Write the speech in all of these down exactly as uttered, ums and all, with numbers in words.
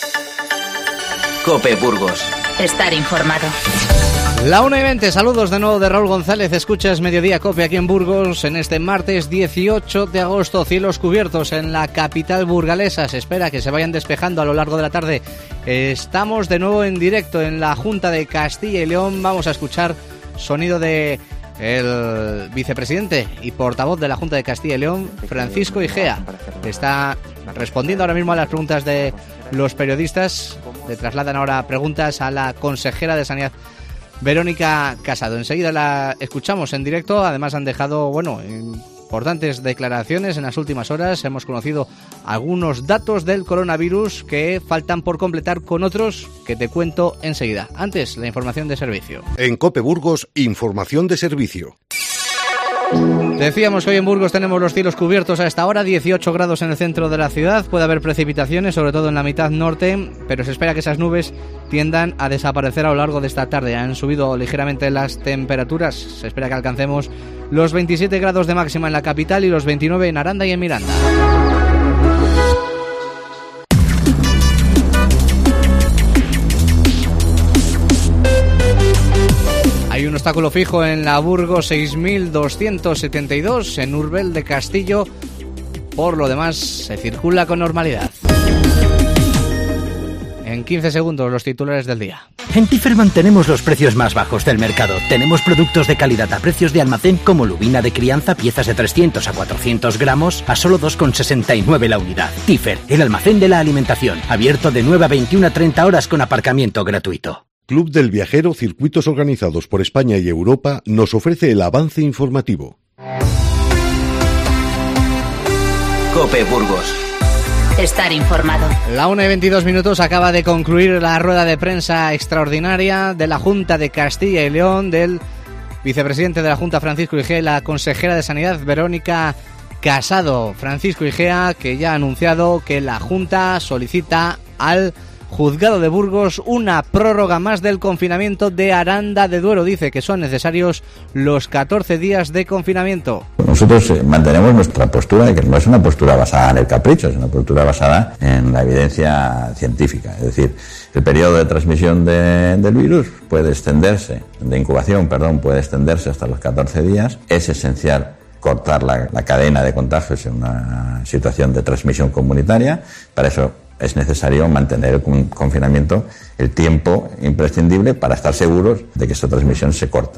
COPE Burgos. Estar informado. La una y veinte, saludos de nuevo de Raúl González. Escuchas Mediodía COPE aquí en Burgos en este martes dieciocho de agosto. Cielos cubiertos en la capital burgalesa. Se espera que se vayan despejando a lo largo de la tarde. Estamos de nuevo en directo en la Junta de Castilla y León. Vamos a escuchar sonido de el vicepresidente y portavoz de la Junta de Castilla y León, Francisco Igea. Está respondiendo ahora mismo a las preguntas de los periodistas. Le trasladan ahora preguntas a la consejera de Sanidad, Verónica Casado. Enseguida la escuchamos en directo. Además han dejado, bueno, importantes declaraciones en las últimas horas. Hemos conocido algunos datos del coronavirus que faltan por completar con otros que te cuento enseguida. Antes, la información de servicio. En COPE Burgos, información de servicio. Decíamos que hoy en Burgos tenemos los cielos cubiertos a esta hora, dieciocho grados en el centro de la ciudad. Puede haber precipitaciones, sobre todo en la mitad norte, pero se espera que esas nubes tiendan a desaparecer a lo largo de esta tarde. Han subido ligeramente las temperaturas. Se espera que alcancemos los veintisiete grados de máxima en la capital y los veintinueve en Aranda y en Miranda. Hay un obstáculo fijo en la Burgos seis mil doscientos setenta y dos en Urbel de Castillo. Por lo demás, se circula con normalidad. En quince segundos, los titulares del día. En Tifer mantenemos los precios más bajos del mercado. Tenemos productos de calidad a precios de almacén como lubina de crianza, piezas de trescientos a cuatrocientos gramos a solo dos con sesenta y nueve la unidad. Tifer, el almacén de la alimentación. Abierto de nueve a veintiuna a treinta horas con aparcamiento gratuito. Club del Viajero, circuitos organizados por España y Europa, nos ofrece el avance informativo. COPE Burgos. Estar informado. La una y veintidós minutos, acaba de concluir la rueda de prensa extraordinaria de la Junta de Castilla y León, del vicepresidente de la Junta, Francisco Igea, y la consejera de Sanidad, Verónica Casado. Francisco Igea, que ya ha anunciado que la Junta solicita al Juzgado de Burgos una prórroga más del confinamiento de Aranda de Duero. Dice que son necesarios los catorce días de confinamiento. Nosotros eh, mantenemos nuestra postura de que no es una postura basada en el capricho, es una postura basada en la evidencia científica. Es decir, el periodo de transmisión de, del virus puede extenderse, de incubación, perdón, puede extenderse hasta los catorce días. Es esencial cortar la, la cadena de contagios en una situación de transmisión comunitaria. Para eso es necesario mantener el confinamiento el tiempo imprescindible para estar seguros de que esta transmisión se corta.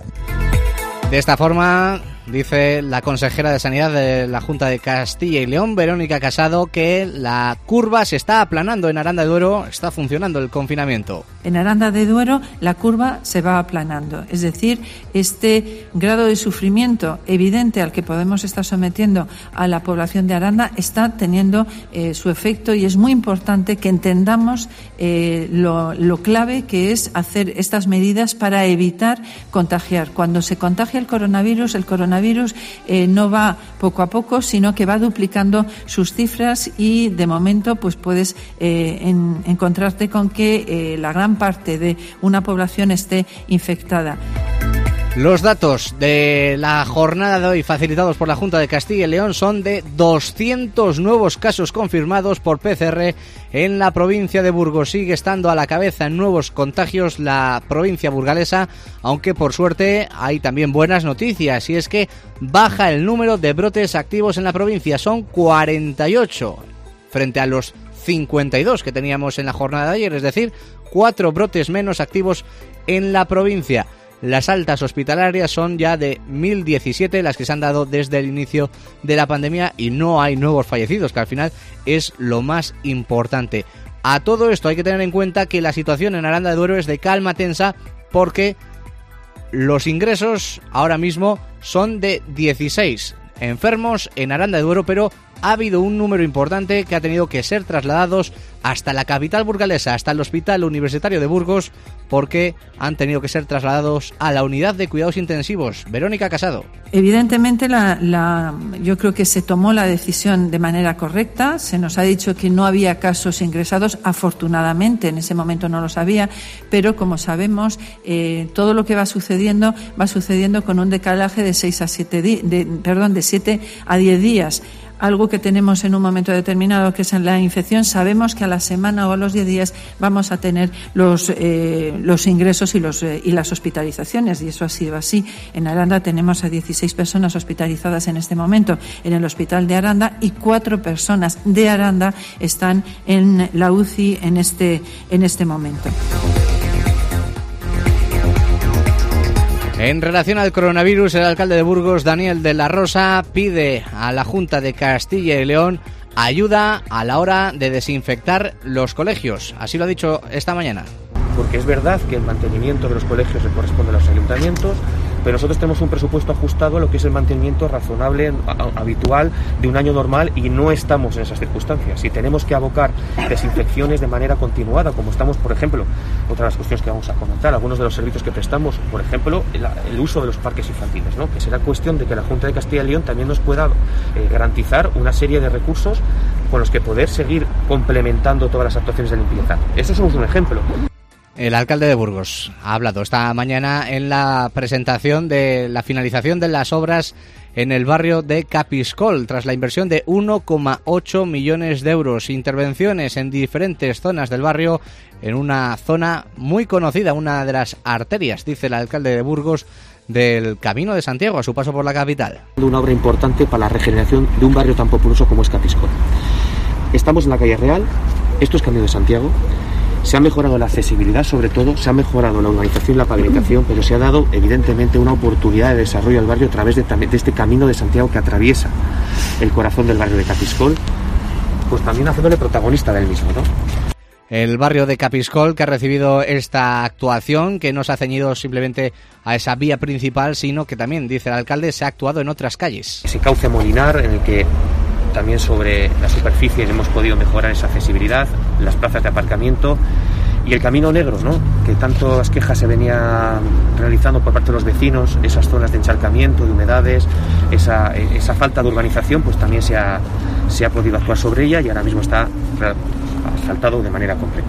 De esta forma, dice la consejera de Sanidad de la Junta de Castilla y León, Verónica Casado, que la curva se está aplanando en Aranda de Duero, está funcionando el confinamiento. En Aranda de Duero la curva se va aplanando, es decir, este grado de sufrimiento evidente al que podemos estar sometiendo a la población de Aranda está teniendo eh, su efecto, y es muy importante que entendamos eh, lo, lo clave que es hacer estas medidas para evitar contagiar. Cuando se contagia el coronavirus, el coronavirus eh, no va poco a poco, sino que va duplicando sus cifras, y de momento pues puedes eh, en, encontrarte con que eh, la gran parte de una población esté infectada. Los datos de la jornada de hoy facilitados por la Junta de Castilla y León son de doscientos nuevos casos confirmados por P C R en la provincia de Burgos. Sigue estando a la cabeza en nuevos contagios la provincia burgalesa, aunque por suerte hay también buenas noticias, y es que baja el número de brotes activos en la provincia. Son cuarenta y ocho frente a los cincuenta y dos que teníamos en la jornada de ayer, es decir, cuatro brotes menos activos en la provincia. Las altas hospitalarias son ya de mil diecisiete las que se han dado desde el inicio de la pandemia, y no hay nuevos fallecidos, que al final es lo más importante. A todo esto hay que tener en cuenta que la situación en Aranda de Duero es de calma tensa, porque los ingresos ahora mismo son de dieciséis enfermos en Aranda de Duero, pero ha habido un número importante que ha tenido que ser trasladados hasta la capital burgalesa, hasta el Hospital Universitario de Burgos, porque han tenido que ser trasladados a la unidad de cuidados intensivos. Verónica Casado. Evidentemente, la, la, yo creo que se tomó la decisión de manera correcta. Se nos ha dicho que no había casos ingresados. Afortunadamente, en ese momento no los había, pero como sabemos, eh, todo lo que va sucediendo va sucediendo con un decalaje de seis a siete di- de, perdón, de siete a diez días. algo que tenemos en un momento determinado, que es en la infección, sabemos que a la semana o a los diez días vamos a tener los, eh, los ingresos y, los, eh, y las hospitalizaciones, y eso ha sido así. En Aranda tenemos a dieciséis personas hospitalizadas en este momento en el hospital de Aranda, y cuatro personas de Aranda están en la U C I en este, en este momento. En relación al coronavirus, el alcalde de Burgos, Daniel de la Rosa, pide a la Junta de Castilla y León ayuda a la hora de desinfectar los colegios. Así lo ha dicho esta mañana. Porque es verdad que el mantenimiento de los colegios le corresponde a los ayuntamientos, pero nosotros tenemos un presupuesto ajustado a lo que es el mantenimiento razonable, habitual, de un año normal, y no estamos en esas circunstancias. Si tenemos que abocar desinfecciones de manera continuada, como estamos, por ejemplo, otra de las cuestiones que vamos a comentar, algunos de los servicios que prestamos, por ejemplo, el, el uso de los parques infantiles, ¿no? Que será cuestión de que la Junta de Castilla y León también nos pueda eh, garantizar una serie de recursos con los que poder seguir complementando todas las actuaciones de limpieza. Eso es un ejemplo. El alcalde de Burgos ha hablado esta mañana en la presentación de la finalización de las obras en el barrio de Capiscol, tras la inversión de uno coma ocho millones de euros. Intervenciones en diferentes zonas del barrio, en una zona muy conocida, una de las arterias, dice el alcalde de Burgos, del Camino de Santiago a su paso por la capital. Una obra importante para la regeneración de un barrio tan populoso como es Capiscol. Estamos en la calle Real, esto es Camino de Santiago. Se ha mejorado la accesibilidad, sobre todo, se ha mejorado la urbanización y la pavimentación, pero se ha dado, evidentemente, una oportunidad de desarrollo al barrio a través de, de este Camino de Santiago que atraviesa el corazón del barrio de Capiscol, pues también haciéndole protagonista del mismo, ¿no? El barrio de Capiscol, que ha recibido esta actuación, que no se ha ceñido simplemente a esa vía principal, sino que también, dice el alcalde, se ha actuado en otras calles. Ese cauce Molinar, en el que también sobre la superficie hemos podido mejorar esa accesibilidad, las plazas de aparcamiento y el Camino Negro, ¿no? Que tantas quejas se venía realizando por parte de los vecinos, esas zonas de encharcamiento, de humedades, esa, esa falta de urbanización, pues también se ha, se ha podido actuar sobre ella y ahora mismo está asfaltado de manera completa.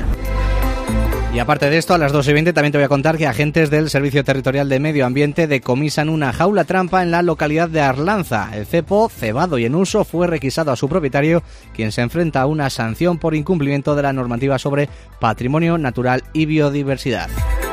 Y aparte de esto, a las dos y veinte también te voy a contar que agentes del Servicio Territorial de Medio Ambiente decomisan una jaula trampa en la localidad de Arlanza. El cepo, cebado y en uso, fue requisado a su propietario, quien se enfrenta a una sanción por incumplimiento de la normativa sobre patrimonio natural y biodiversidad.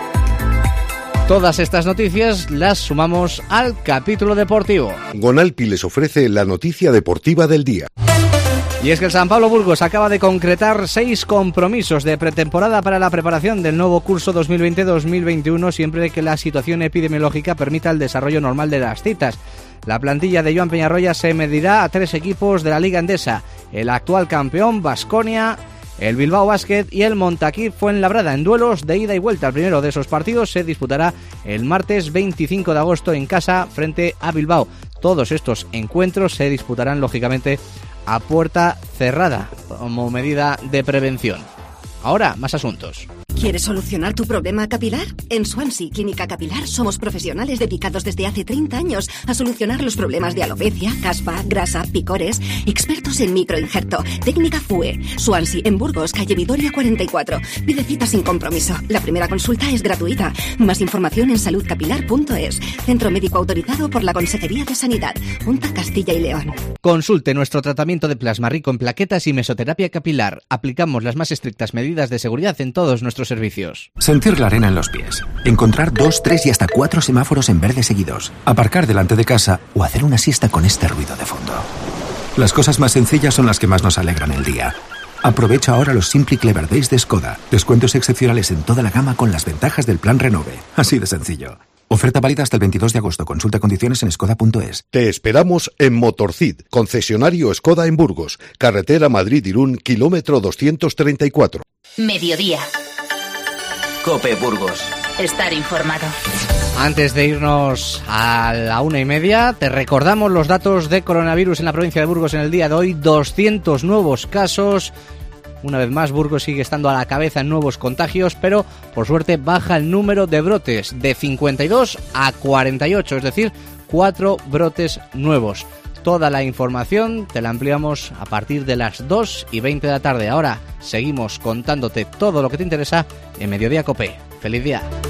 Todas estas noticias las sumamos al capítulo deportivo. Gonalpi les ofrece la noticia deportiva del día. Y es que el San Pablo Burgos acaba de concretar seis compromisos de pretemporada para la preparación del nuevo curso dos mil veinte dos mil veintiuno, siempre que la situación epidemiológica permita el desarrollo normal de las citas. La plantilla de Joan Peñarroya se medirá a tres equipos de la Liga Endesa: el actual campeón Baskonia, el Bilbao Basket y el Montaquí Fuenlabrada, en duelos de ida y vuelta. El primero de esos partidos se disputará el martes veinticinco de agosto en casa frente a Bilbao. Todos estos encuentros se disputarán lógicamente a puerta cerrada como medida de prevención. Ahora, más asuntos. ¿Quieres solucionar tu problema capilar? En Swansea Clínica Capilar somos profesionales dedicados desde hace treinta años a solucionar los problemas de alopecia, caspa, grasa, picores, expertos en microinjerto, técnica F U E. Swansea en Burgos, calle Vitoria cuarenta y cuatro. Pide cita sin compromiso. La primera consulta es gratuita. Más información en salud capilar punto es. Centro médico autorizado por la Consejería de Sanidad, Junta Castilla y León. Consulte nuestro tratamiento de plasma rico en plaquetas y mesoterapia capilar. Aplicamos las más estrictas medidas de seguridad en todos nuestros servicios. Sentir la arena en los pies. Encontrar dos, tres y hasta cuatro semáforos en verde seguidos. Aparcar delante de casa o hacer una siesta con este ruido de fondo. Las cosas más sencillas son las que más nos alegran el día. Aprovecha ahora los Simply Clever Days de Skoda. Descuentos excepcionales en toda la gama con las ventajas del plan Renove. Así de sencillo. Oferta válida hasta el veintidós de agosto. Consulta condiciones en skoda punto es. Te esperamos en Motorcid, concesionario Skoda en Burgos, carretera Madrid-Irún, kilómetro doscientos treinta y cuatro. Mediodía. COPE Burgos. Estar informado. Antes de irnos a la una y media, te recordamos los datos de coronavirus en la provincia de Burgos en el día de hoy. doscientos nuevos casos. Una vez más, Burgos sigue estando a la cabeza en nuevos contagios, pero por suerte baja el número de brotes de cincuenta y dos a cuarenta y ocho, es decir, cuatro brotes nuevos. Toda la información te la ampliamos a partir de las dos y veinte de la tarde. Ahora seguimos contándote todo lo que te interesa en Mediodía COPE. ¡Feliz día!